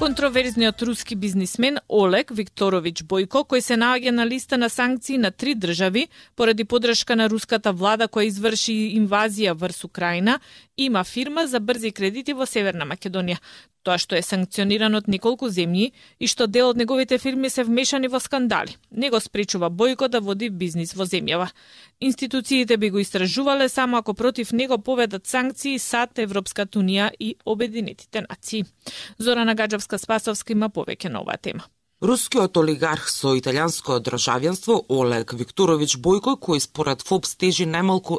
Контроверзниот руски бизнисмен Олег Викторович Бојко, кој се наоѓа на листа на санкции на 3 држави поради подршка на руската влада која изврши инвазија врз Украина, има фирма за брзи кредити во Северна Македонија. Тоа што е санкциониран од неколку земји и што дел од неговите фирми се вмешани во скандали, не го спречува Бојко да води бизнис во земјава. Институциите би го истражувале само ако против него поведат санкции САД, Европската унија и Обединетите нации. Зорана Гаджевска-Спасовска има повеќе на оваа тема. Рускиот олигарх со италијанско државјанство Олег Викторович Бојко, кој според ФОБС тежи најмалку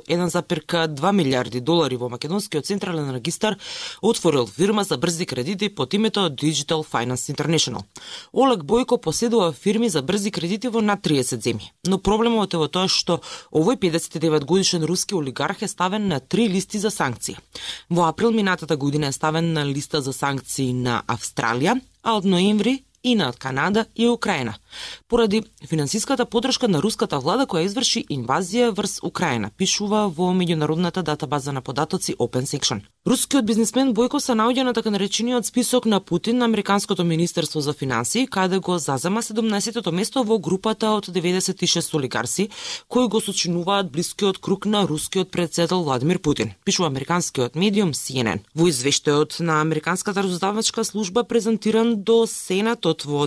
1,2 милиарди долари во македонскиот централен регистар, отворил фирма за брзи кредити под името Digital Finance International. Олег Бојко поседува фирми за брзи кредити во над 30 земји, но проблемот е во тоа што овој 59 годишен руски олигарх е ставен на 3 листи за санкции. Во април минатата година е ставен на листа за санкции на Австралија, а од ноември и на Канада и Украина, поради финансиската подршка на руската влада која изврши инвазија врз Украина, пишува во меѓународната датабаза на податоци OpenSection. Рускиот бизнисмен Бојко се наоѓа на така наречениот список на Путин на Американското министерство за финансии, каде го зазема 17-тото место во групата од 96 олигарси кои го сочинуваат блискиот круг на рускиот претседател Владимир Путин, пишува американскиот медиум CNN. Во извештајот на Американската разузнавачка служба презентиран до Сенатот во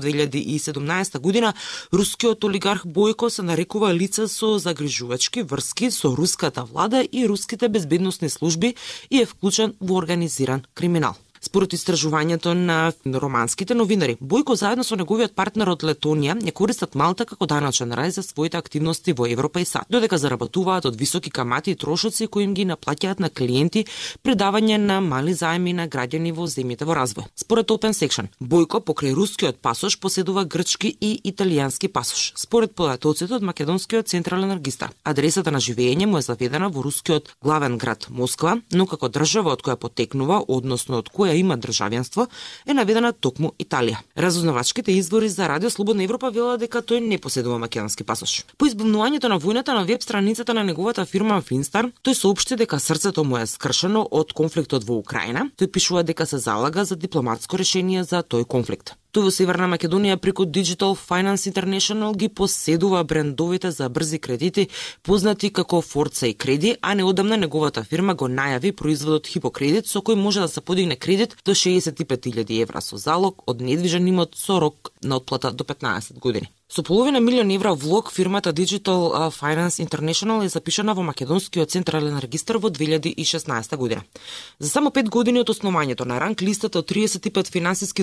2017 година, рускиот олигарх Бојко се нарекува лице со загрижувачки врски со руската влада и руските безбедносни служби и е вклучен во организиран криминал. Според истражувањето на романските новинари, Бојко заедно со неговиот партнер од Летонија не користат Малта како даначен рај за своите активности во Европа и САД, додека заработуваат од високи камати и трошоци кои им ги наплаќаат на клиенти при давање на мали заеми на граѓани во земјите во развој. Според OpenSection, Бојко покрај рускиот пасош поседува грчки и италијански пасош. Според податоците од македонскиот централен регистар, адресата на живење му е заведена во рускиот главен град Москва, но како држава од која потекнува, односно од која има државјанство, е наведена токму Италија. Разузнавачките извори за Радио Слободна Европа велат дека тој не поседува македонски пасош. По избавнувањето на војната на веб страницата на неговата фирма Finstar, тој соопшти дека срцето му е скршено од конфликтот во Украина. Тој пишува дека се залага за дипломатско решение за тој конфликт. Тој во Северна Македонија преку Digital Finance International ги поседува брендовите за брзи кредити познати како Forza и Credit, а неодамна неговата фирма го најави производот Хипокредит со кој може да се подигне кредит до 65.000 евра со залог од недвижен имот со рок на отплата до 15 години. Со половина милион евра влог фирмата Digital Finance International е запишана во македонскиот централен регистар во 2016 година. За само 5 години од основањето на ранг листата од 35 финансиски